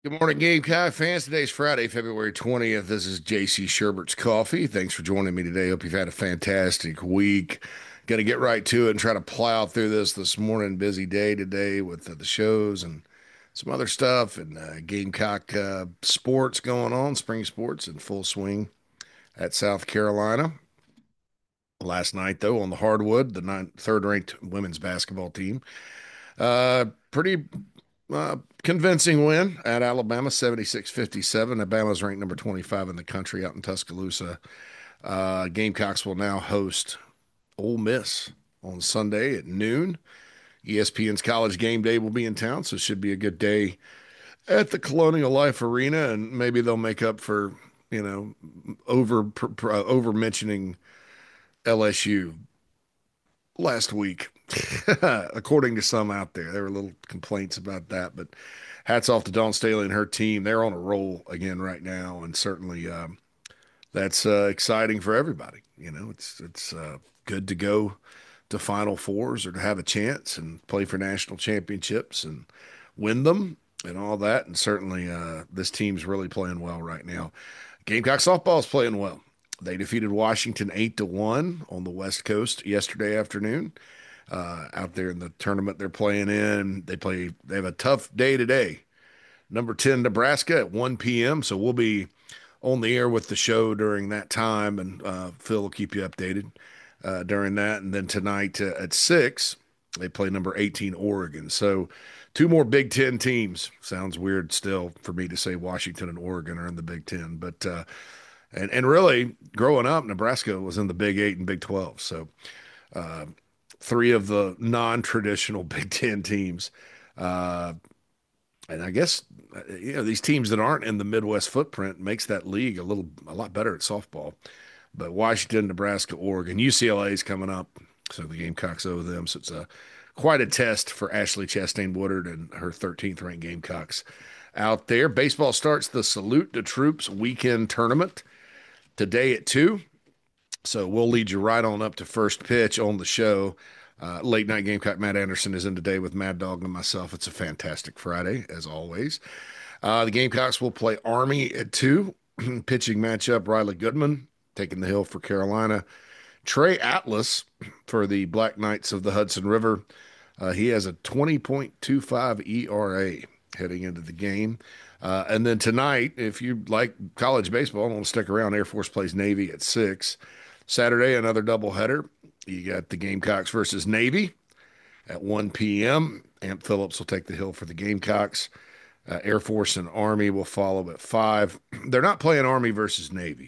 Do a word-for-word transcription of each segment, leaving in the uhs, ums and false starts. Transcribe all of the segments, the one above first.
Good morning, Gamecock fans. Today's Friday, February twentieth. This is J C Sherbert's Coffee. Thanks for joining me today. Hope you've had a fantastic week. Going to get right to it and try to plow through this this morning. Busy day today with uh, the shows and some other stuff and uh, Gamecock uh, sports going on, spring sports in full swing at South Carolina. Last night, though, on the hardwood, the ninth, third-ranked women's basketball team uh, pretty uh, convincing win at Alabama, seventy-six fifty-seven. Alabama's ranked number twenty-five in the country out in Tuscaloosa. Uh, Gamecocks will now host Ole Miss on Sunday at noon. E S P N's College Game Day will be in town, so it should be a good day at the Colonial Life Arena, and maybe they'll make up for, you know, over over mentioning L S U last week, according to some out there. There were little complaints about that, but hats off to Dawn Staley and her team. They're on a roll again right now, and certainly um, that's uh, exciting for everybody. You know, it's it's uh, good to go to Final Fours or to have a chance and play for national championships and win them and all that. And certainly, uh, this team's really playing well right now. Gamecock softball is playing well. They defeated Washington eight to one on the West Coast yesterday afternoon. Uh, out there in the tournament they're playing in, they play. They have a tough day today. Number ten Nebraska at one p m. So we'll be on the air with the show during that time, and uh, Phil will keep you updated uh, during that. And then tonight uh, at six, they play number eighteen Oregon. So two more Big Ten teams. Sounds weird still for me to say Washington and Oregon are in the Big Ten, but uh, and and really growing up, Nebraska was in the Big Eight and Big Twelve. So uh, three of the non-traditional Big Ten teams. Uh, and I guess uh, you know these teams that aren't in the Midwest footprint makes that league a little a lot better at softball. But Washington, Nebraska, Oregon, U C L A is coming up, so the Gamecocks owe them. So it's a quite a test for Ashley Chastain Woodard and her thirteenth ranked Gamecocks out there. Baseball starts the Salute to Troops weekend tournament today at two. So we'll lead you right on up to first pitch on the show. Uh, late night Gamecock Matt Anderson is in today with Mad Dog and myself. It's a fantastic Friday, as always. Uh, the Gamecocks will play Army at two. Pitching matchup, Riley Goodman taking the hill for Carolina. Trey Atlas for the Black Knights of the Hudson River. Uh, he has a twenty point two five E R A heading into the game. Uh, and then tonight, if you like college baseball and want to stick around, Air Force plays Navy at six. Saturday, another doubleheader. You got the Gamecocks versus Navy at one p m. Amp Phillips will take the hill for the Gamecocks. Uh, Air Force and Army will follow at five. They're not playing Army versus Navy.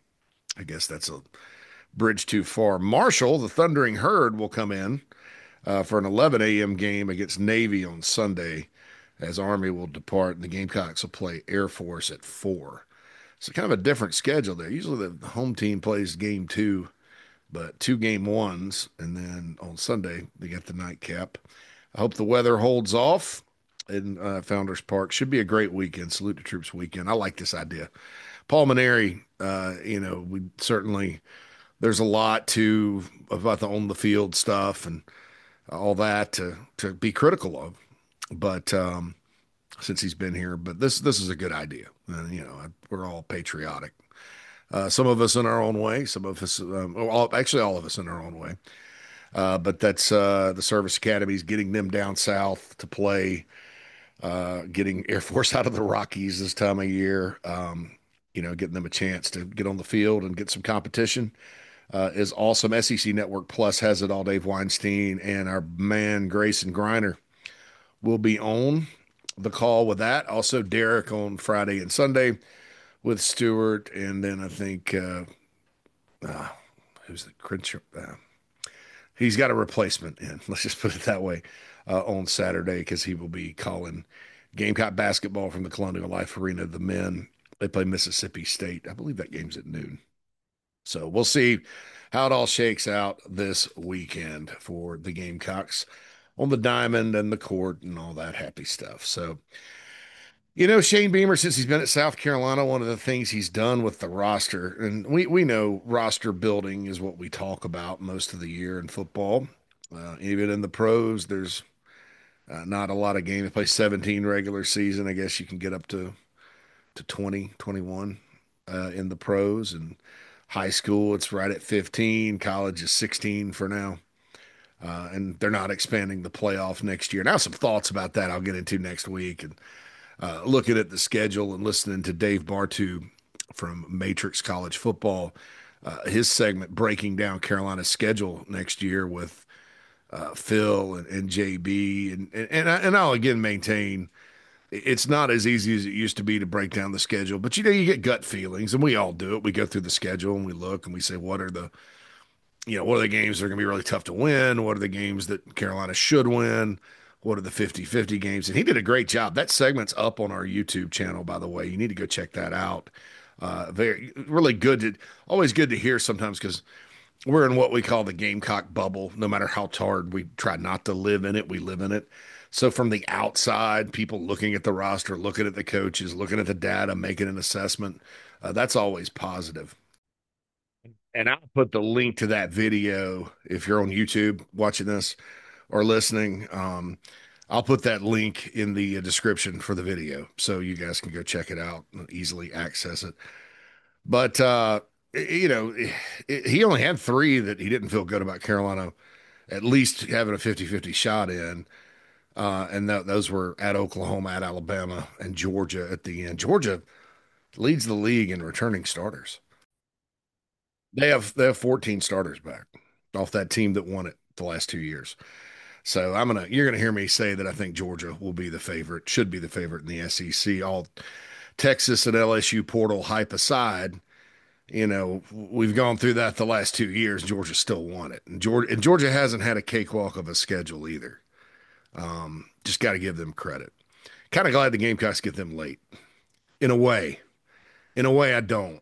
I guess that's a bridge too far. Marshall, the Thundering Herd, will come in uh, for an eleven a m game against Navy on Sunday as Army will depart and the Gamecocks will play Air Force at four. So kind of a different schedule there. Usually the home team plays game two, but two game ones, and then on Sunday they get the nightcap. I hope the weather holds off in uh, Founders Park. Should be a great weekend. Salute to Troops weekend. I like this idea. Paul Maneri, uh, you know, we certainly there's a lot to about the on the field stuff and all that to to be critical of, but um, since he's been here, but this this is a good idea, and you know we're all patriotic. Uh, some of us in our own way, some of us, um, all, actually all of us in our own way. Uh, but that's uh, the service academies getting them down south to play, uh, getting Air Force out of the Rockies this time of year. Um, you know, getting them a chance to get on the field and get some competition uh, is awesome. S E C Network Plus has it all. Dave Weinstein and our man Grayson Griner will be on the call with that. Also, Derek on Friday and Sunday with Stewart, and then I think uh, uh, who's the Crenshaw? Uh, he's got a replacement in. Let's just put it that way uh, on Saturday because he will be calling Gamecock basketball from the Colonial Life Arena. The men they play Mississippi State. I believe that game's at noon. So we'll see how it all shakes out this weekend for the Gamecocks on the diamond and the court and all that happy stuff. So you know, Shane Beamer, since he's been at South Carolina, one of the things he's done with the roster, and we, we know roster building is what we talk about most of the year in football. Uh, even in the pros, there's Uh, not a lot of games. They play seventeen regular season. I guess you can get up to to twenty, twenty-one uh, in the pros, and high school it's right at fifteen. College is sixteen for now. Uh, and they're not expanding the playoff next year. Now, some thoughts about that I'll get into next week. And uh, looking at the schedule and listening to Dave Bartu from Matrix College Football, uh, his segment breaking down Carolina's schedule next year with uh, Phil and, and J B. And, and, and, I, and I'll again maintain it's not as easy as it used to be to break down the schedule, but you know, you get gut feelings, and we all do it. We go through the schedule and we look and we say, what are the you know, what are the games that are going to be really tough to win? What are the games that Carolina should win? What are the fifty-fifty games? And he did a great job. That segment's up on our YouTube channel, by the way. You need to go check that out. Uh, very, really good to, always good to hear sometimes because we're in what we call the Gamecock bubble. No matter how hard we try not to live in it, we live in it. So from the outside, people looking at the roster, looking at the coaches, looking at the data, making an assessment, uh, that's always positive. And I'll put the link to that video if you're on YouTube watching this or listening. Um, I'll put that link in the uh, description for the video so you guys can go check it out and easily access it. But, uh, you know, he only had three that he didn't feel good about Carolina at least having a fifty-fifty shot in. Uh, and th- those were at Oklahoma, at Alabama, and Georgia at the end. Georgia leads the league in returning starters. They have they have fourteen starters back off that team that won it the last two years. So I'm gonna you're gonna hear me say that I think Georgia will be the favorite, should be the favorite in the S E C. All Texas and L S U portal hype aside, you know, we've gone through that the last two years. Georgia still won it, and Georgia and Georgia hasn't had a cakewalk of a schedule either. Um, just got to give them credit. Kind of glad the Gamecocks get them late. In a way, in a way, I don't.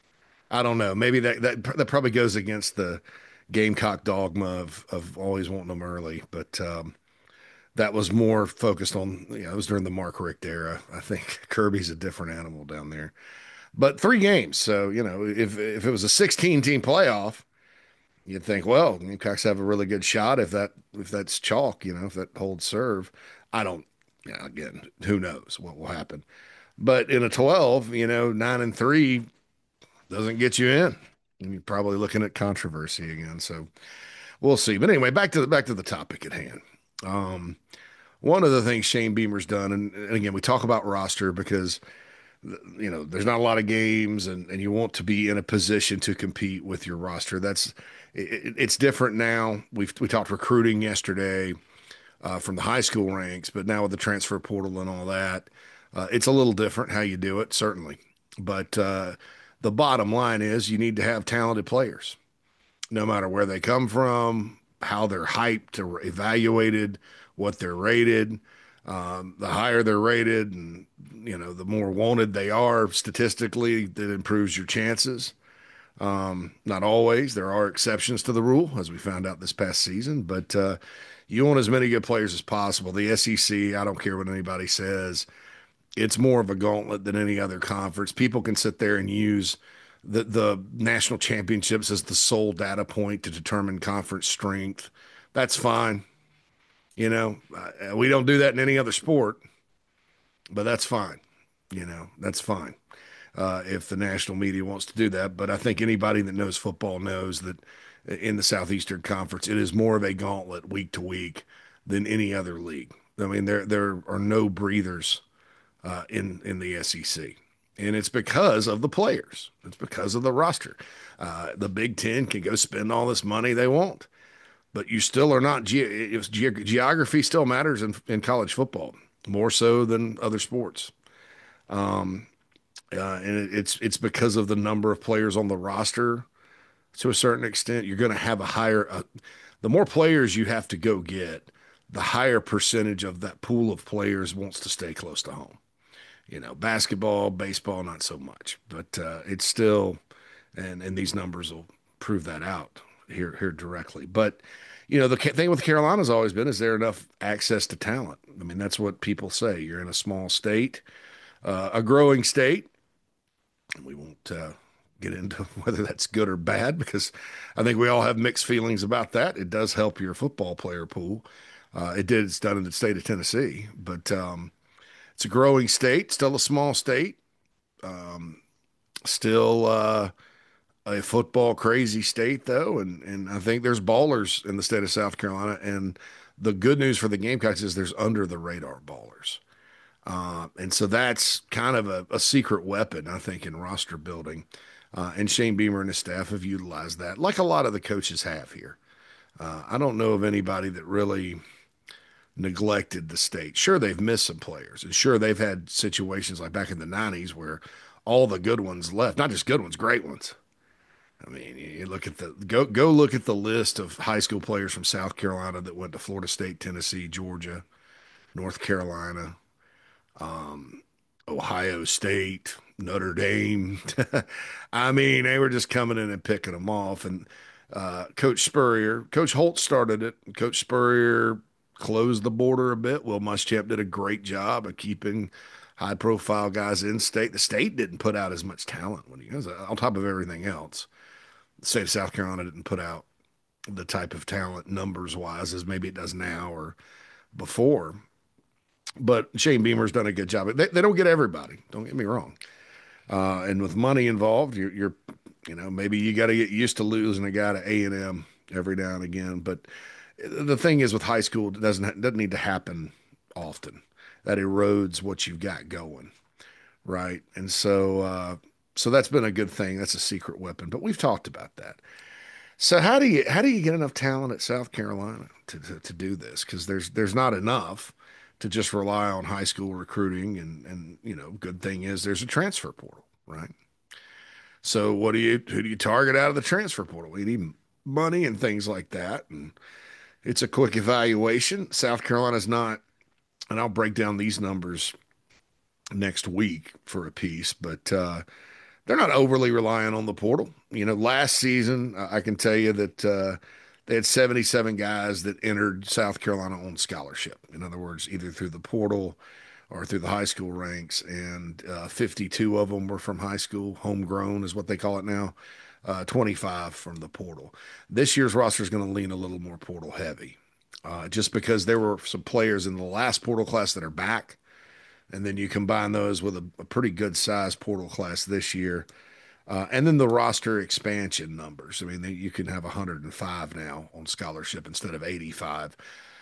I don't know. Maybe that that that probably goes against the Gamecock dogma of of always wanting them early, but um, that was more focused on, you know, it was during the Mark Richt era. I think Kirby's a different animal down there. But three games, so you know, if if it was a sixteen team playoff, you'd think, well, Gamecocks have a really good shot if that if that's chalk, you know, if that holds serve. I don't. Yeah, again, who knows what will happen? But in a twelve, you know, nine and three doesn't get you in. And you're probably looking at controversy again. So we'll see. But anyway, back to the back to the topic at hand. Um, one of the things Shane Beamer's done, and, and again, we talk about roster because you know there's not a lot of games, and, and you want to be in a position to compete with your roster. That's it, it's different now. We've we talked recruiting yesterday uh, from the high school ranks, but now with the transfer portal and all that, uh, it's a little different how you do it, certainly. But uh, the bottom line is you need to have talented players, no matter where they come from, how they're hyped or evaluated, what they're rated. Um, the higher they're rated, and you know, the more wanted they are statistically, that improves your chances. Um, not always. There are exceptions to the rule, as we found out this past season, but uh, you want as many good players as possible. The S E C, I don't care what anybody says, it's more of a gauntlet than any other conference. People can sit there and use the the national championships as the sole data point to determine conference strength. That's fine. You know, uh, we don't do that in any other sport, but that's fine. You know, that's fine uh, if the national media wants to do that. But I think anybody that knows football knows that in the Southeastern Conference, it is more of a gauntlet week to week than any other league. I mean, there there are no breathers uh, in in the S E C, and it's because of the players. It's because of the roster. Uh, the Big Ten can go spend all this money they want, but you still are not. Ge- ge- geography still matters in, in college football more so than other sports. Um, uh, and it, it's it's because of the number of players on the roster. To a certain extent, you're going to have a higher. Uh, the more players you have to go get, the higher percentage of that pool of players wants to stay close to home. You know, basketball, baseball, not so much, but uh, it's still, and and these numbers will prove that out here here directly. But you know, the thing with Carolina has always been, is there enough access to talent? I mean, that's what people say. You're in a small state, uh, a growing state. We won't uh, get into whether that's good or bad because I think we all have mixed feelings about that. It does help your football player pool. Uh, it did. It's done in the state of Tennessee, but um, it's a growing state, still a small state, um, still uh, a football crazy state though, and and I think there's ballers in the state of South Carolina. And the good news for the Gamecocks is there's under the radar ballers. Uh, and so that's kind of a, a secret weapon, I think, in roster building. Uh, and Shane Beamer and his staff have utilized that, like a lot of the coaches have here. Uh, I don't know of anybody that really neglected the state. Sure, they've missed some players, and sure, they've had situations like back in the nineties where all the good ones left, not just good ones, great ones. I mean, you look at the go go look at the list of high school players from South Carolina that went to Florida State, Tennessee, Georgia, North Carolina, um, Ohio State, Notre Dame. I mean, they were just coming in and picking them off. And uh, Coach Spurrier, Coach Holt started it. Coach Spurrier closed the border a bit. Will Muschamp did a great job of keeping high-profile guys in state. The state didn't put out as much talent when he was on top of everything else. The state of South Carolina didn't put out the type of talent numbers-wise as maybe it does now or before. But Shane Beamer's done a good job. They, they don't get everybody. Don't get me wrong. Uh, and with money involved, you're, you're you know, maybe you got to get used to losing a guy to A and M every now and again. But the thing is, with high school, it doesn't doesn't need to happen often. That erodes what you've got going, right? And so, uh, so that's been a good thing. That's a secret weapon. But we've talked about that. So how do you how do you get enough talent at South Carolina to to, to do this? Because there's there's not enough to just rely on high school recruiting, and and you know, good thing is there's a transfer portal, right? So what do you who do you target out of the transfer portal? You need money and things like that, and it's a quick evaluation. South Carolina's not, and I'll break down these numbers next week for a piece, but uh, they're not overly reliant on the portal. You know, last season, I can tell you that uh, they had seventy-seven guys that entered South Carolina on scholarship. In other words, either through the portal or through the high school ranks, and uh, fifty-two of them were from high school, homegrown is what they call it now, uh, twenty-five from the portal. This year's roster is going to lean a little more portal heavy, uh, just because there were some players in the last portal class that are back, and then you combine those with a, a pretty good size portal class this year. Uh, and then the roster expansion numbers. I mean, they, you can have one hundred five now on scholarship instead of eighty-five,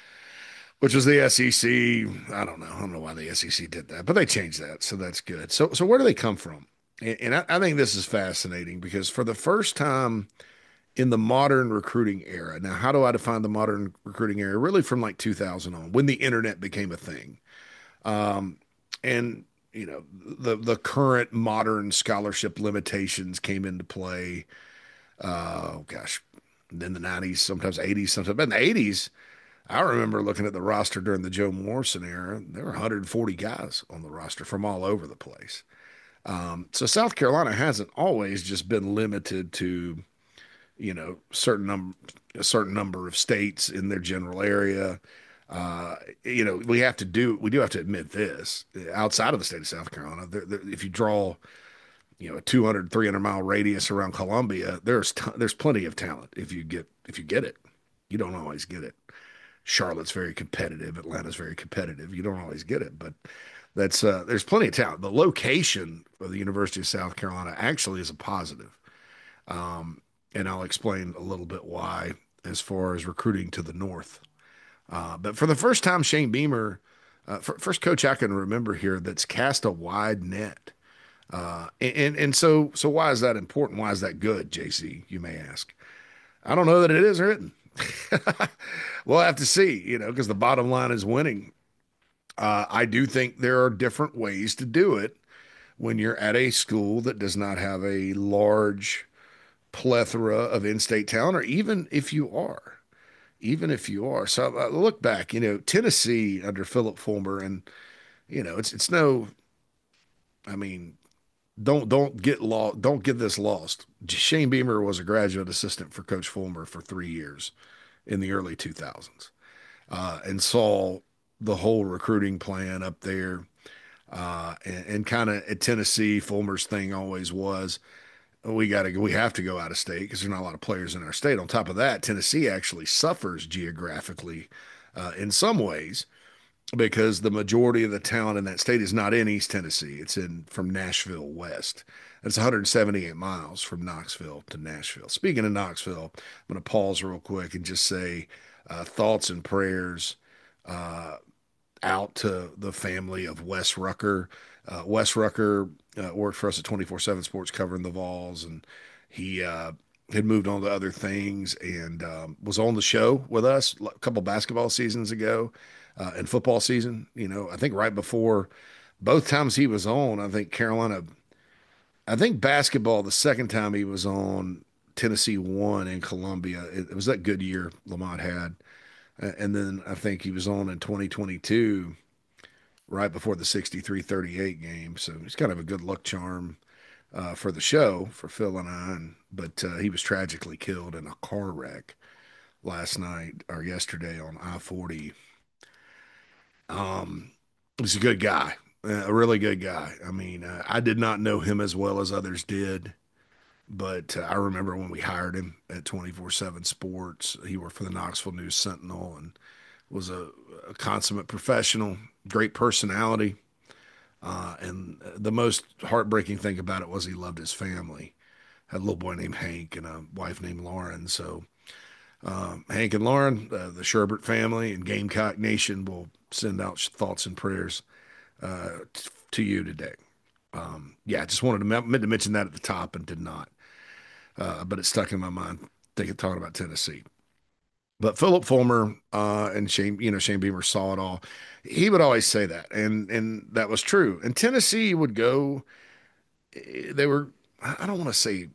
which was the S E C. I don't know. I don't know why the S E C did that, but they changed that, so that's good. So, so where do they come from? And, and I, I think this is fascinating because for the first time in the modern recruiting era, now how do I define the modern recruiting era? Really, from like two thousand on, when the internet became a thing, um, and you know the the current modern scholarship limitations came into play. Uh, oh gosh, in the nineties, sometimes eighties, sometimes but in the eighties. I remember looking at the roster during the Joe Morrison era. There were one hundred forty guys on the roster from all over the place. Um, so South Carolina hasn't always just been limited to, you know, certain number, a certain number of states in their general area. Uh, you know, we have to do, we do have to admit this outside of the state of South Carolina. There, there, if you draw, you know, a two hundred, three hundred mile radius around Columbia, there's, t- there's plenty of talent. If you get, if you get it, you don't always get it. Charlotte's very competitive. Atlanta's very competitive. You don't always get it, but that's uh, there's plenty of talent. The location of the University of South Carolina actually is a positive, um, and I'll explain a little bit why as far as recruiting to the north. Uh, but for the first time, Shane Beamer, uh, f- first coach I can remember here that's cast a wide net. Uh, and and so so why is that important? Why is that good, J C? You may ask. I don't know that it is written. We'll have to see, you know, because the bottom line is winning. Uh, I do think there are different ways to do it when you're at a school that does not have a large plethora of in-state talent, or even if you are, even if you are. So uh, look back, you know, Tennessee under Philip Fulmer, and you know, it's it's no, I mean, don't don't get lost, don't get this lost. Shane Beamer was a graduate assistant for Coach Fulmer for three years in the early two thousands, uh, and saw the whole recruiting plan up there. Uh, and, and kind of at Tennessee, Fulmer's thing always was, we got to, we have to go out of state because there's not a lot of players in our state. On top of that, Tennessee actually suffers geographically uh, in some ways because the majority of the talent in that state is not in East Tennessee. It's in from Nashville west. It's one hundred seventy-eight miles from Knoxville to Nashville. Speaking of Knoxville, I'm going to pause real quick and just say uh, thoughts and prayers uh, out to the family of Wes Rucker. Uh, Wes Rucker uh, worked for us at twenty-four seven Sports covering the Vols, and he uh, had moved on to other things and um, was on the show with us a couple basketball seasons ago uh, and football season. You know, I think right before both times he was on, I think Carolina, I think basketball, the second time he was on, Tennessee won in Columbia. It, it was that good year Lamont had. And then I think he was on in twenty twenty-two, right before the sixty-three thirty-eight game. So he's kind of a good luck charm uh, for the show for Phil and I. And, but uh, he was tragically killed in a car wreck last night or yesterday on I forty. Um, he's a good guy, a really good guy. I mean, uh, I did not know him as well as others did. But uh, I remember when we hired him at twenty-four seven Sports, he worked for the Knoxville News Sentinel and was a, a consummate professional, great personality. Uh, and the most heartbreaking thing about it was he loved his family. Had a little boy named Hank and a wife named Lauren. So um, Hank and Lauren, uh, the Sherbert family and Gamecock Nation will send out thoughts and prayers uh, t- to you today. Um, yeah, I just wanted to, meant to mention that at the top and did not. Uh, but it stuck in my mind thinking talking about Tennessee. But Philip Fulmer uh, and Shane, you know, Shane Beamer saw it all. He would always say that, and and that was true. And Tennessee would go. They were, I don't want to say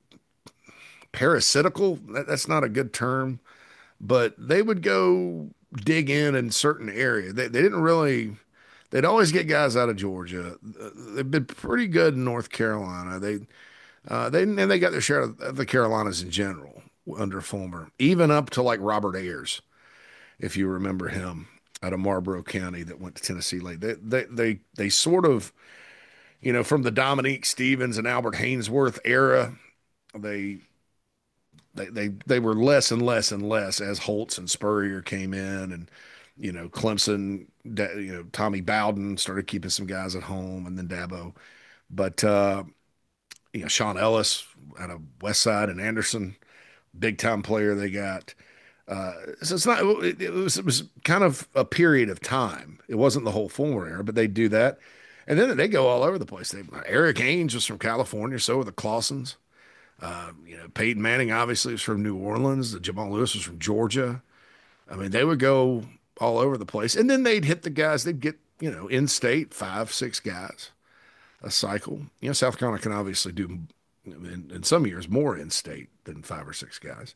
parasitical. That, that's not a good term, but they would go dig in in certain area. They they didn't really. They'd always get guys out of Georgia. They've been pretty good in North Carolina. They uh, they and they got their share of the Carolinas in general under Fulmer, even up to like Robert Ayers, if you remember him out of Marlboro County that went to Tennessee late. They they they they sort of, you know, from the Dominique Stevens and Albert Haynesworth era, they they they they were less and less and less as Holtz and Spurrier came in and you know Clemson, you know Tommy Bowden started keeping some guys at home and then Dabo, but uh, you know Sean Ellis out of West Side and Anderson, big time player they got. Uh, so it's not. It, it was. It was kind of a period of time. It wasn't the whole Fulmer era, but they do that, and then they go all over the place. They, Eric Ainge was from California, so were the Clausens. Uh, you know, Peyton Manning obviously was from New Orleans. The Jamal Lewis was from Georgia. I mean, they would go all over the place, and then they'd hit the guys. They'd get you know in state five, six guys a cycle. You know, South Carolina can obviously do in, in some years more in state than five or six guys.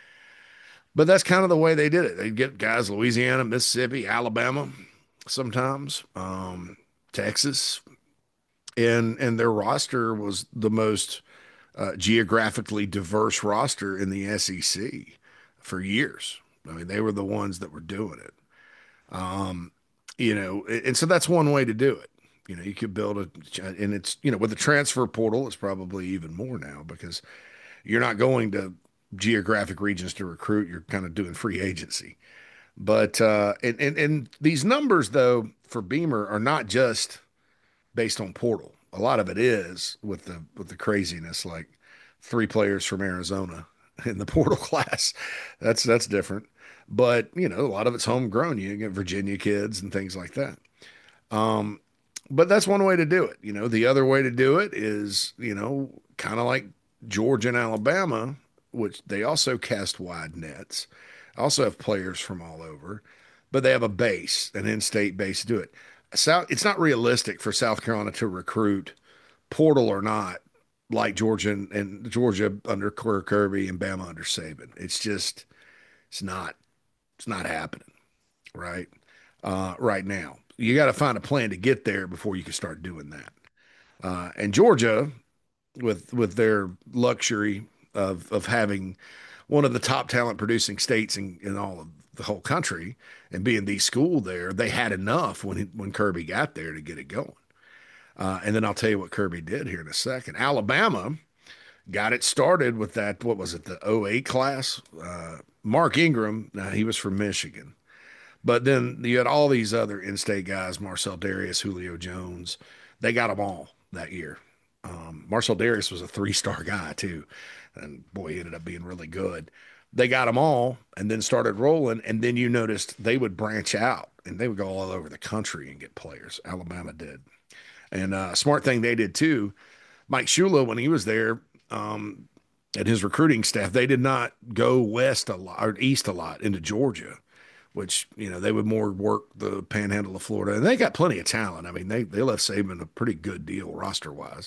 But that's kind of the way they did it. They'd get guys Louisiana, Mississippi, Alabama, sometimes um, Texas, and and their roster was the most uh, geographically diverse roster in the S E C for years. I mean, they were the ones that were doing it. Um, you know, and so that's one way to do it. You know, you could build a, and it's, you know, with the transfer portal, it's probably even more now because you're not going to geographic regions to recruit. You're kind of doing free agency. But, uh, and, and, and these numbers, though, for Beamer are not just based on portal. A lot of it is with the, with the craziness, like three players from Arizona in the portal class. That's, that's different. But, you know, a lot of it's homegrown. You get Virginia kids and things like that. Um, but that's one way to do it. You know, the other way to do it is, you know, kind of like Georgia and Alabama, which they also cast wide nets, also have players from all over, but they have a base, an in-state base to do it. South, it's not realistic for South Carolina to recruit, portal or not, like Georgia and, and Georgia under Kirby and Bama under Saban. It's just, it's not, it's not happening, right? Uh, right now, you got to find a plan to get there before you can start doing that. Uh, and Georgia, with with their luxury of of having one of the top talent producing states in, in all of the whole country and being the school there, they had enough when he, when Kirby got there to get it going. Uh, and then I'll tell you what Kirby did here in a second. Alabama got it started with that. What was it? The oh eight class. Uh, Mark Ingram. Now he was from Michigan. But then you had all these other in-state guys, Marcel Darius, Julio Jones. They got them all that year. Um, Marcel Darius was a three-star guy too, and boy, he ended up being really good. They got them all, and then started rolling. And then you noticed they would branch out, and they would go all over the country and get players. Alabama did, and uh, smart thing they did too. Mike Shula, when he was there, um, and his recruiting staff, they did not go west a lot or east a lot into Georgia, which, you know, they would more work the panhandle of Florida. And they got plenty of talent. I mean, they, they left Saban a pretty good deal roster wise.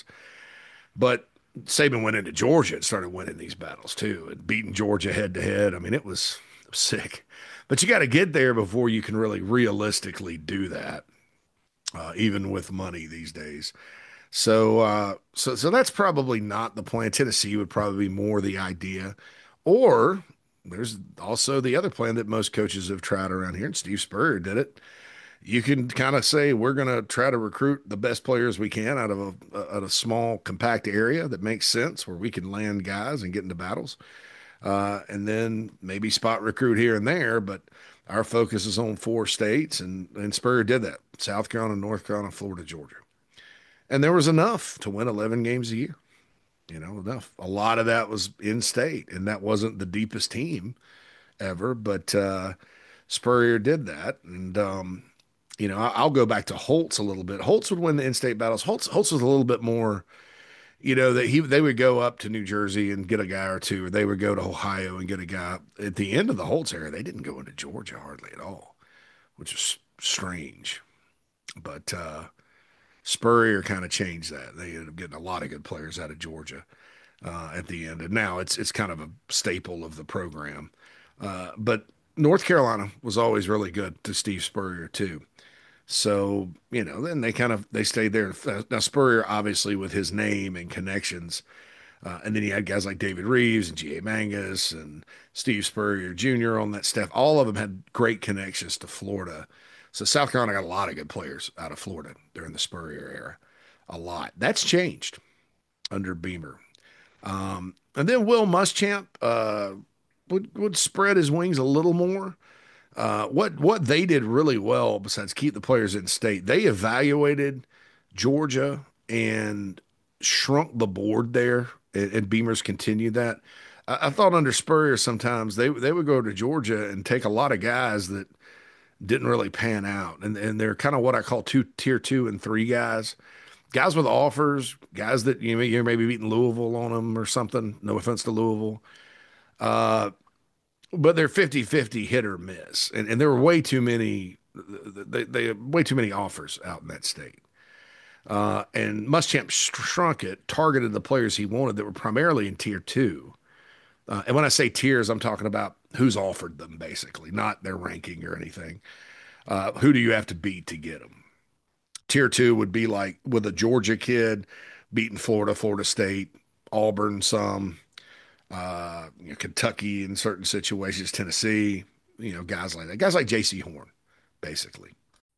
But Saban went into Georgia and started winning these battles too and beating Georgia head to head. I mean, it was sick. But you got to get there before you can really realistically do that, uh, even with money these days. So, uh, so, so that's probably not the plan. Tennessee would probably be more the idea, or there's also the other plan that most coaches have tried around here, and Steve Spurrier did it. You can kind of say we're going to try to recruit the best players we can out of a, a, a small, compact area that makes sense where we can land guys and get into battles, uh, and then maybe spot recruit here and there. But our focus is on four states, and and Spurrier did that: South Carolina, North Carolina, Florida, Georgia. And there was enough to win eleven games a year, you know, enough. A lot of that was in state, and that wasn't the deepest team ever, but uh, Spurrier did that. And, um, you know, I- will go back to Holtz a little bit. Holtz would win the in-state battles. Holtz, Holtz was a little bit more, you know, that he they would go up to New Jersey and get a guy or two, or they would go to Ohio and get a guy. At the end of the Holtz era, they didn't go into Georgia hardly at all, which is strange. But uh, Spurrier kind of changed that. They ended up getting a lot of good players out of Georgia uh, at the end, and now it's it's kind of a staple of the program. Uh, but North Carolina was always really good to Steve Spurrier too. So you know, then they kind of they stayed there. Now Spurrier, obviously, with his name and connections, uh, and then he had guys like David Reeves and G A. Mangus and Steve Spurrier Junior on that staff. All of them had great connections to Florida. So South Carolina got a lot of good players out of Florida during the Spurrier era. A lot. That's changed under Beamer. Um, and then Will Muschamp uh, would would spread his wings a little more. Uh, what what they did really well, besides keep the players in state, they evaluated Georgia and shrunk the board there, and, and Beamer's continued that. I, I thought under Spurrier sometimes they they would go to Georgia and take a lot of guys that didn't really pan out, and and they're kind of what I call two tier two and three guys, guys with offers, guys that you know you're maybe beating Louisville on them or something. No offense to Louisville, uh, but they're fifty fifty hit or miss, and and there were way too many. They, they way too many offers out in that state. Uh, and Muschamp shrunk it, targeted the players he wanted that were primarily in tier two. Uh, and when I say tiers, I'm talking about who's offered them, basically, not their ranking or anything. Uh, who do you have to beat to get them? Tier two would be like with a Georgia kid beating Florida, Florida State, Auburn, some, uh, you know, Kentucky in certain situations, Tennessee, you know, guys like that. Guys like J C. Horn, basically.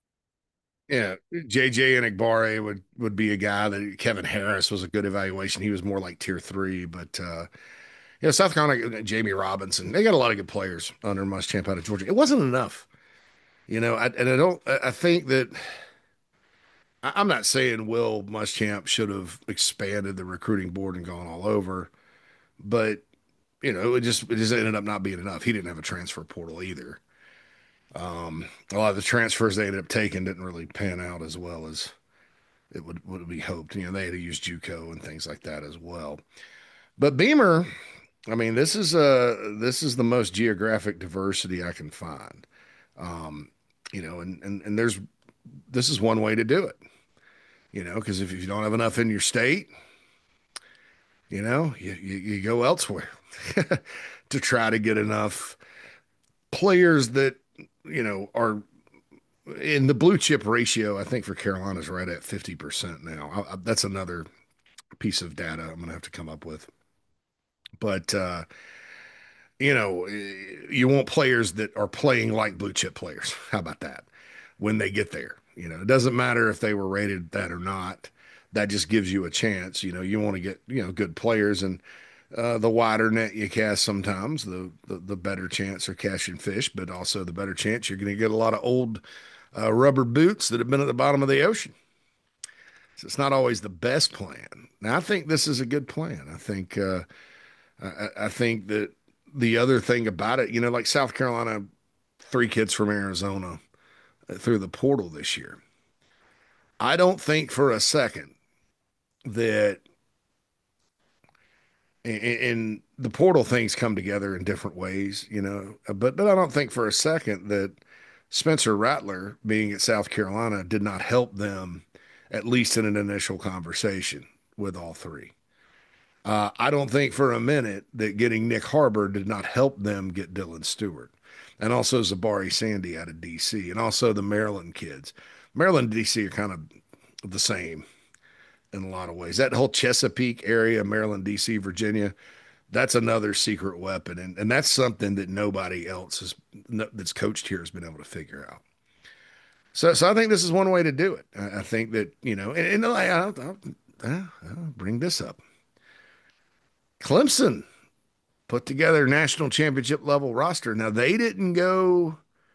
Yeah, J J and Igbare would would be a guy that Kevin Harris was a good evaluation. He was more like tier three, but uh, yeah, South Carolina, Jamie Robinson, they got a lot of good players under Muschamp out of Georgia. It wasn't enough, you know. I, and I don't. I think that I- I'm not saying Will Muschamp should have expanded the recruiting board and gone all over, but you know, it just it just ended up not being enough. He didn't have a transfer portal either. Um, a lot of the transfers they ended up taking didn't really pan out as well as it would would be hoped. You know, they had to use JUCO and things like that as well. But Beamer, I mean, this is uh this is the most geographic diversity I can find. Um, you know, and and and there's this is one way to do it. You know, because if you don't have enough in your state, you know, you, you, you go elsewhere to try to get enough players that, you know, are in the blue chip ratio. I think for Carolina's right at fifty percent now. I, I, that's another piece of data I'm going to have to come up with. But, uh, you know, you want players that are playing like blue chip players. How about that? When they get there, you know, it doesn't matter if they were rated that or not. That just gives you a chance. You know, you want to get, you know, good players. And Uh, the wider net you cast sometimes, the, the the better chance of catching fish, but also the better chance you're going to get a lot of old uh, rubber boots that have been at the bottom of the ocean. So it's not always the best plan. Now, I think this is a good plan. I think uh, I, I think that the other thing about it, you know, like South Carolina, three kids from Arizona uh, through the portal this year. I don't think for a second that and the portal things come together in different ways, you know. But but I don't think for a second that Spencer Rattler being at South Carolina did not help them, at least in an initial conversation with all three. Uh, I don't think for a minute that getting Nick Harbor did not help them get Dylan Stewart, and also Zabari Sandy out of D C, and also the Maryland kids. Maryland and D C are kind of the same in a lot of ways. That whole Chesapeake area, Maryland, D C, Virginia, that's another secret weapon, and and that's something that nobody else has no, that's coached here has been able to figure out. So, so I think this is one way to do it. I, I think that you know, and, and I, I'll, I'll, I'll bring this up. Clemson put together a national championship level roster. Now they didn't go.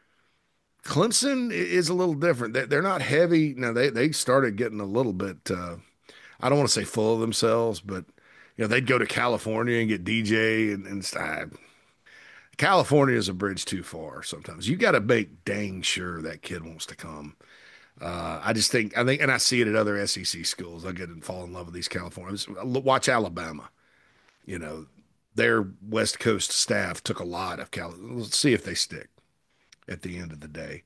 Clemson is a little different. They, they're not heavy. Now they they started getting a little bit. Uh, I don't want to say full of themselves, but you know they'd go to California and get D J and, and uh, California is a bridge too far sometimes. You got to make dang sure that kid wants to come. Uh, I just think, I think, and I see it at other S E C schools. I get and fall in love with these Californians. Watch Alabama. You know, their West Coast staff took a lot of Cal. Let's see if they stick at the end of the day.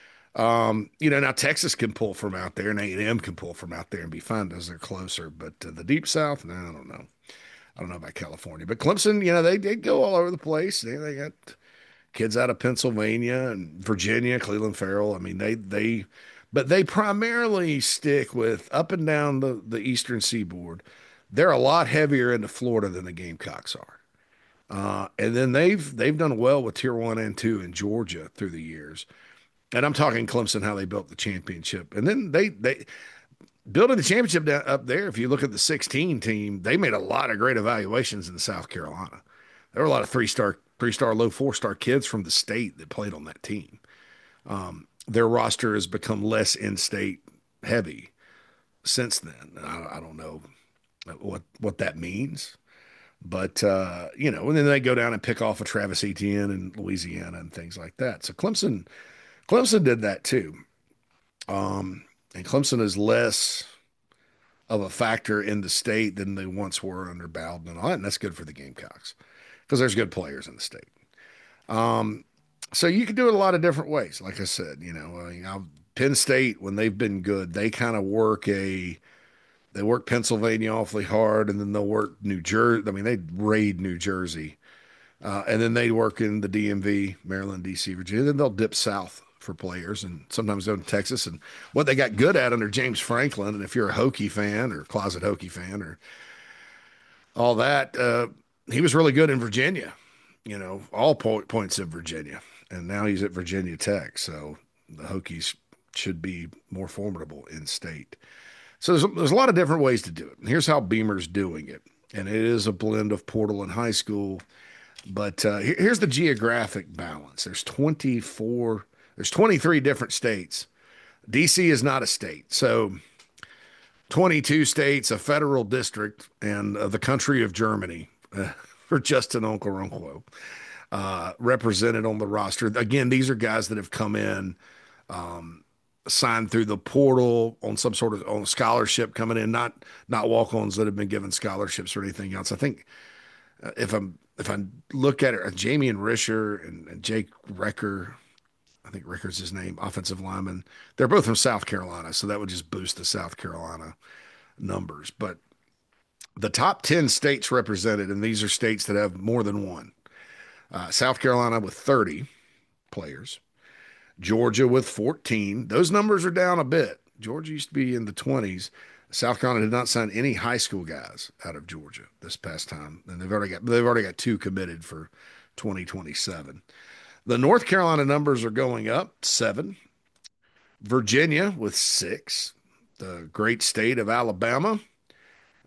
Um, you know, now Texas can pull from out there, and A and M can pull from out there and be fine as they're closer. But uh, the Deep South, no, I don't know. I don't know about California, but Clemson, you know, they they go all over the place. They they got kids out of Pennsylvania and Virginia, Cleveland Farrell. I mean, they they, but they primarily stick with up and down the the Eastern Seaboard. They're a lot heavier into Florida than the Gamecocks are. Uh, and then they've they've done well with Tier One and Two in Georgia through the years. And I'm talking Clemson, how they built the championship. And then they they building the championship down, up there. If you look at the sixteen team, they made a lot of great evaluations in South Carolina. There were a lot of three star, three star, low four star kids from the state that played on that team. Um, their roster has become less in state heavy since then. I, I don't know what what that means, but uh, you know, and then they go down and pick off a Travis Etienne in Louisiana and things like that. So Clemson, Clemson did that too. Um, and Clemson is less of a factor in the state than they once were under Bowden and all that. And that's good for the Gamecocks because there's good players in the state. Um, so you can do it a lot of different ways. Like I said, you know, uh, you know, Penn State, when they've been good, they kind of work a, they work Pennsylvania awfully hard and then they'll work New Jersey. I mean, they raid New Jersey uh, and then they work in the D M V, Maryland, D C, Virginia. Then they'll dip south for players and sometimes go to Texas. And what they got good at under James Franklin, and if you're a Hokie fan or closet Hokie fan or all that, uh, he was really good in Virginia, you know, all po- points of Virginia. And now he's at Virginia Tech. So the Hokies should be more formidable in state. So there's, there's a lot of different ways to do it. And here's how Beamer's doing it. And it is a blend of portal and high school. But uh, here, here's the geographic balance. There's twenty-four, there's twenty-three different states. D C is not a state. So twenty-two states, a federal district, and uh, the country of Germany uh, for Justin Okoronkwo uh, represented on the roster. Again, these are guys that have come in, um, signed through the portal on some sort of on scholarship coming in, not not walk-ons that have been given scholarships or anything else. I think uh, if I'm if I look at it, uh, Jamie and Risher and, and Jake Recker, I think Ricker's his name, offensive lineman. They're both from South Carolina, so that would just boost the South Carolina numbers. But the top ten states represented, and these are states that have more than one. Uh, South Carolina with thirty players, Georgia with fourteen. Those numbers are down a bit. Georgia used to be in the twenties. South Carolina did not sign any high school guys out of Georgia this past time, and they've already got they've already got two committed for twenty twenty-seven. The North Carolina numbers are going up, seven. Virginia with six. The great state of Alabama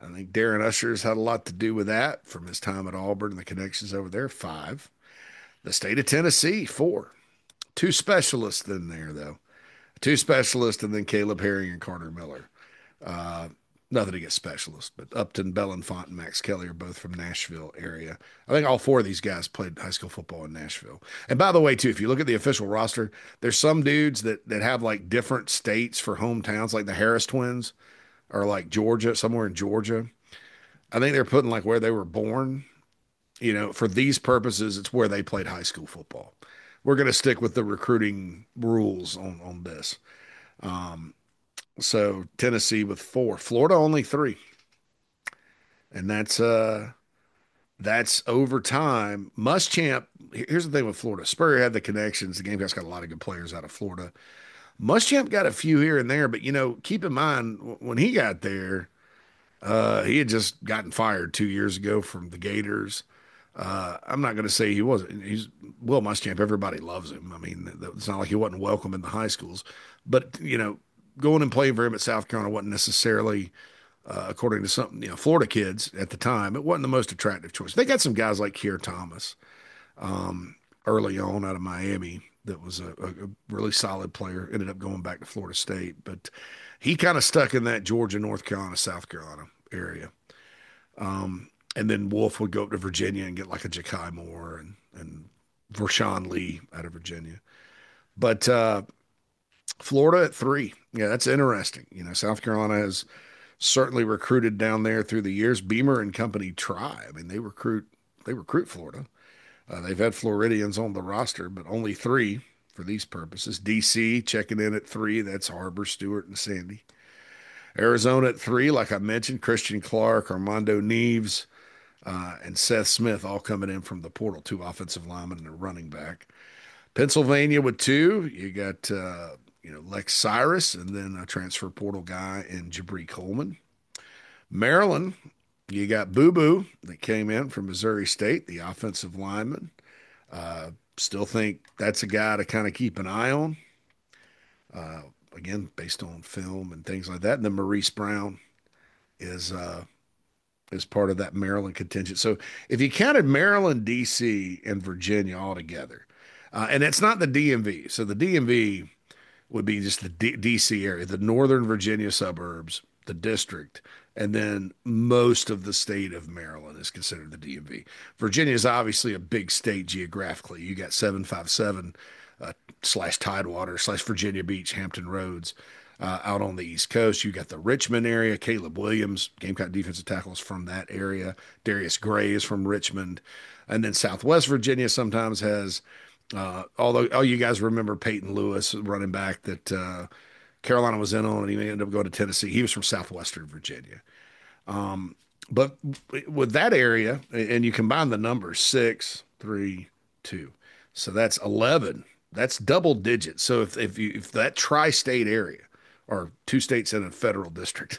I think Darren Usher's had a lot to do with that from his time at Auburn and the connections over there. Five. The state of Tennessee, four. Two specialists in there, though. Two specialists, and then Caleb Herring and Carter Miller. Uh, Nothing against specialists, but Upton, Belenfont, and Max Kelly are both from Nashville area. I think all four of these guys played high school football in Nashville. And by the way, too, if you look at the official roster, there's some dudes that that have like different states for hometowns, like the Harris twins or like Georgia, somewhere in Georgia. I think they're putting like where they were born. You know, for these purposes, it's where they played high school football. We're going to stick with the recruiting rules on on this. Um, so Tennessee with four, Florida only three, and that's uh that's over time. Muschamp. Here's the thing with Florida. Spurrier had the connections. The Gamecocks got a lot of good players out of Florida. Muschamp got a few here and there, but you know, keep in mind when he got there, uh, he had just gotten fired two years ago from the Gators. Uh, I'm not going to say he wasn't. He's Will Muschamp. Everybody loves him. I mean, it's not like he wasn't welcome in the high schools, but you know, going and playing for him at South Carolina wasn't necessarily, uh, according to some you know Florida kids at the time, it wasn't the most attractive choice. They got some guys like Keir Thomas um, early on out of Miami that was a, a really solid player. Ended up going back to Florida State, but he kind of stuck in that Georgia, North Carolina, South Carolina area. Um, and then Wolf would go up to Virginia and get like a Ja'Kai Moore and and Vershawn Lee out of Virginia. But uh, Florida at three, yeah, that's interesting. You know, South Carolina has certainly recruited down there through the years. Beamer and company try. I mean, they recruit they recruit Florida. Uh, they've had Floridians on the roster, but only three for these purposes. D C checking in at three. That's Harbor, Stewart, and Sandy. Arizona at three, like I mentioned, Christian Clark, Armando Neves, uh, and Seth Smith all coming in from the portal, two offensive linemen and a running back. Pennsylvania with two, you got uh, you know Lex Cyrus, and then a transfer portal guy in Jabri Coleman. Maryland, you got Boo Boo that came in from Missouri State, the offensive lineman. Uh, Still think that's a guy to kind of keep an eye on. Uh, Again, based on film and things like that. And then Maurice Brown is uh, is part of that Maryland contingent. So if you counted Maryland, D C, and Virginia all together, uh, and it's not the D M V. So the D M V would be just the D- DC area, the Northern Virginia suburbs, the district, and then most of the state of Maryland is considered the D M V. Virginia is obviously a big state geographically. You got seven five seven uh, slash Tidewater slash Virginia Beach, Hampton Roads. Uh, out on the East Coast, you got the Richmond area. Caleb Williams, Gamecock defensive tackles from that area. Darius Gray is from Richmond. And then Southwest Virginia sometimes has, uh, although, oh, you guys remember Peyton Lewis, running back that uh, Carolina was in on, and he ended up going to Tennessee. He was from Southwestern Virginia. Um, but with that area, and you combine the numbers six, three, two, so that's eleven. That's double digits. So if if you if that tri-state area, or two states in a federal district,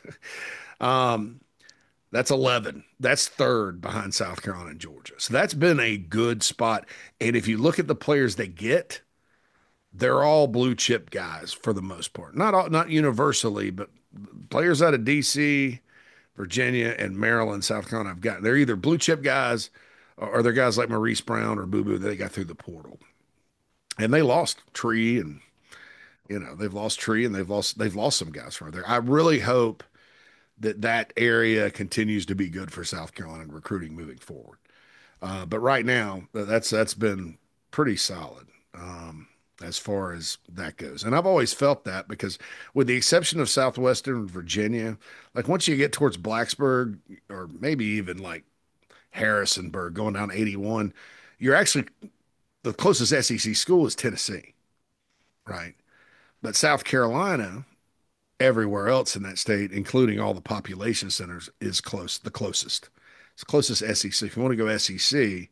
um, that's eleven. That's third behind South Carolina and Georgia. So that's been a good spot. And if you look at the players they get, they're all blue chip guys for the most part. Not all, not universally, but players out of D C, Virginia, and Maryland, South Carolina have gotten. They're either blue chip guys or they're guys like Maurice Brown or Boo Boo that they got through the portal. And they lost Tree, and you know they've lost Tree, and they've lost they've lost some guys from there. I really hope that that area continues to be good for South Carolina in recruiting moving forward. Uh, but right now, that's that's been pretty solid. Um, as far as that goes. And I've always felt that because, with the exception of Southwestern Virginia, like once you get towards Blacksburg or maybe even like Harrisonburg going down eighty-one, you're actually the closest S E C school is Tennessee, right? But South Carolina, everywhere else in that state, including all the population centers, is close, the closest. It's the closest S E C. If you want to go S E C,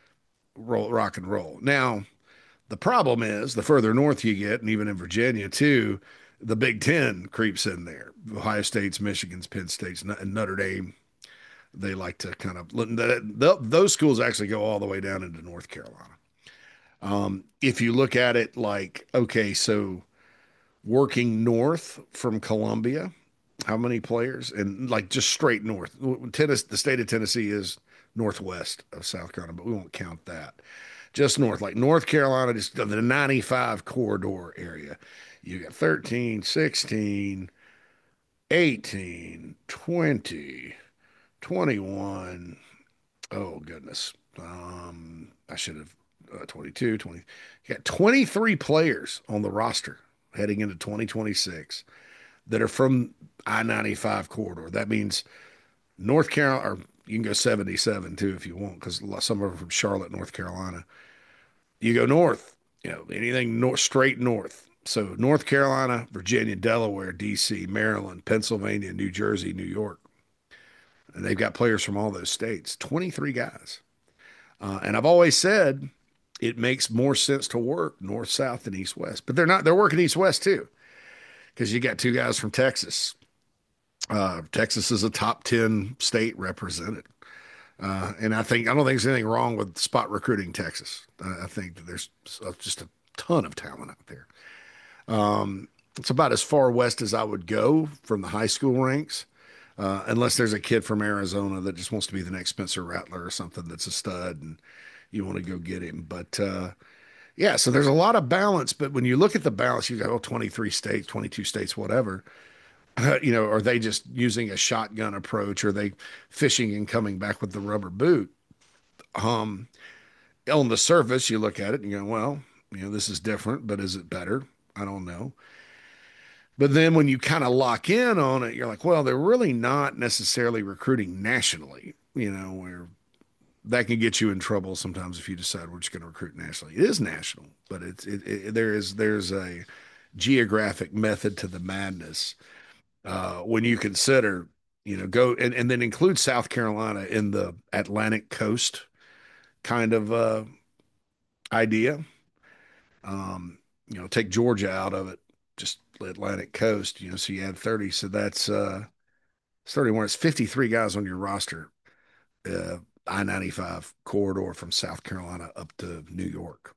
roll, rock and roll. Now, the problem is the further north you get, and even in Virginia too, the Big Ten creeps in there. Ohio State's, Michigan's, Penn State's, and Notre Dame. They like to kind of those schools actually go all the way down into North Carolina. Um, if you look at it like, okay, so working north from Columbia, How many players? And like just straight north. Tennessee, the state of Tennessee is northwest of South Carolina, but we won't count that. Just north, like North Carolina, just the ninety-five corridor area. You got thirteen, sixteen, eighteen, twenty, twenty-one. Oh, goodness. Um, I should have uh, twenty-two, twenty. You got twenty-three players on the roster heading into twenty twenty-six that are from I ninety-five corridor. That means North Carolina, or you can go seventy-seven too if you want, because some of them are from Charlotte, North Carolina. You go north, you know, anything north, straight north. So North Carolina, Virginia, Delaware, D C, Maryland, Pennsylvania, New Jersey, New York. And they've got players from all those states, twenty-three guys. Uh, and I've always said it makes more sense to work north, south, than east, west. But they're not, they're working east, west too, because you got two guys from Texas. Uh, Texas is a top ten state represented. Uh, and I think, I don't think there's anything wrong with spot recruiting Texas. I, I think that there's just a ton of talent out there. Um, it's about as far west as I would go from the high school ranks. Uh, unless there's a kid from Arizona that just wants to be the next Spencer Rattler or something that's a stud and you want to go get him. But uh, yeah, so there's a lot of balance. But when you look at the balance, you go, oh, twenty-three states, twenty-two states, whatever. Uh, you know, are they just using a shotgun approach? Are they fishing and coming back with the rubber boot? Um, on the surface, you look at it and you go, well, you know, this is different, but is it better? I don't know. But then when you kind of lock in on it, you're like, well, they're really not necessarily recruiting nationally, you know, where that can get you in trouble sometimes if you decide we're just going to recruit nationally. It is national, but it's it, it, there is there's a geographic method to the madness uh, when you consider, you know, go and, and then include South Carolina in the Atlantic coast kind of uh, idea. Um, you know, take Georgia out of it, just the Atlantic coast, you know, so you add thirty. So that's uh it's thirty-one. It's fifty-three guys on your roster, uh I ninety-five corridor from South Carolina up to New York.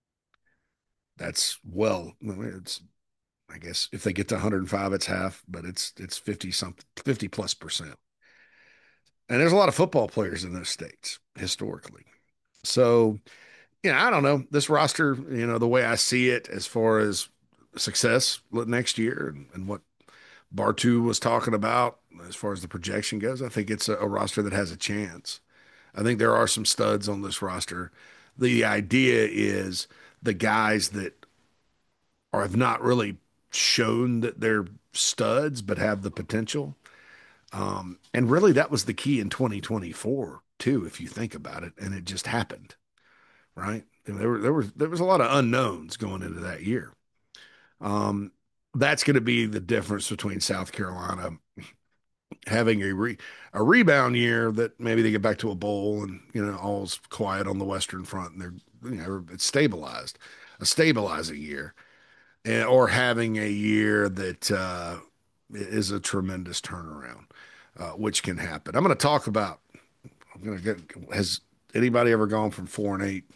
That's well, it's I guess if they get to one hundred five, it's half, but it's it's fifty something, fifty plus percent. And there's a lot of football players in those states historically. So, you know, I don't know. This roster, you know, the way I see it as far as success next year and, and what Bartu was talking about as far as the projection goes, I think it's a, a roster that has a chance. I think there are some studs on this roster. The idea is the guys that are have not really shown that they're studs but have the potential. Um, and really, that was the key in twenty twenty-four too, if you think about it. And it just happened, right? And there were there was there was a lot of unknowns going into that year. Um, that's going to be the difference between South Carolina having a re, a rebound year that maybe they get back to a bowl and you know all's quiet on the Western Front and they're you know it's stabilized, a stabilizing year, and, or having a year that uh, is a tremendous turnaround, uh, which can happen. I'm going to talk about. I'm going to get. Has anybody ever gone from four and eight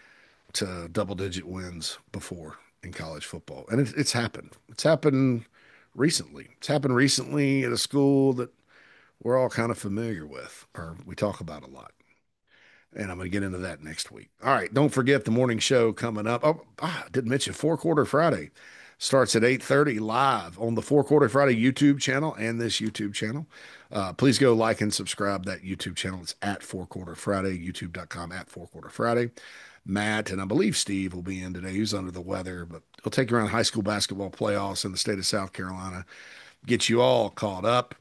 to double digit wins before in college football? And it, it's happened. It's happened recently. It's happened recently at a school that we're all kind of familiar with, or we talk about a lot. And I'm going to get into that next week. All right. Don't forget the morning show coming up. Oh, ah, I didn't mention Four Quarter Friday starts at eight thirty live on the Four Quarter Friday YouTube channel and this YouTube channel. Uh, please go like and subscribe that YouTube channel. It's at Four Quarter Friday, youtube dot com at Four Quarter Friday. Matt and I believe Steve will be in today. He's under the weather, but he'll take you around high school basketball playoffs in the state of South Carolina, get you all caught up.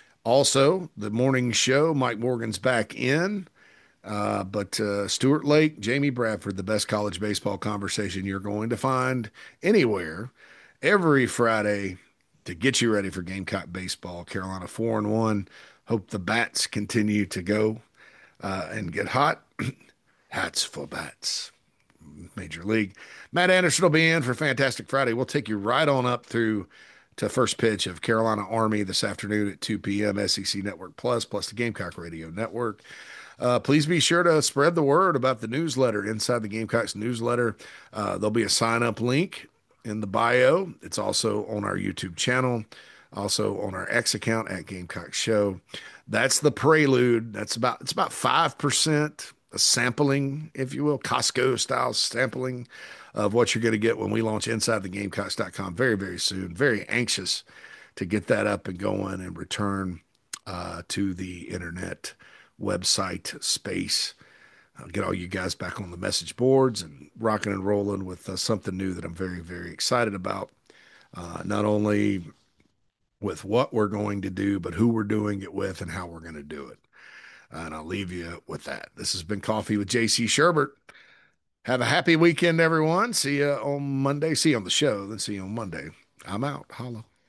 Also, the morning show, Mike Morgan's back in. Uh, but uh, Stuart Lake, Jamie Bradford, the best college baseball conversation you're going to find anywhere every Friday to get you ready for Gamecock baseball. Carolina four and one. Hope the bats continue to go uh, and get hot. Hats for bats. Major League. Matt Anderson will be in for Fantastic Friday. We'll take you right on up through to first pitch of Carolina Army this afternoon at two p.m. S E C Network Plus, plus the Gamecock Radio Network. Uh, please be sure to spread the word about the newsletter inside the Gamecocks newsletter. Uh, there'll be a sign up link in the bio. It's also on our YouTube channel. Also on our X account at Gamecock Show. That's the prelude. That's about it's about five percent a sampling, if you will, Costco style sampling of what you're going to get when we launch inside the gamecocks dot com very, very soon. Very anxious to get that up and going and return uh, to the internet website space. I'll get all you guys back on the message boards and rocking and rolling with uh, something new that I'm very, very excited about. Uh, not only with what we're going to do, but who we're doing it with and how we're going to do it. And I'll leave you with that. This has been Coffee with J C Sherbert. Have a happy weekend, everyone. See you on Monday. See you on the show, then see you on Monday. I'm out. Holla.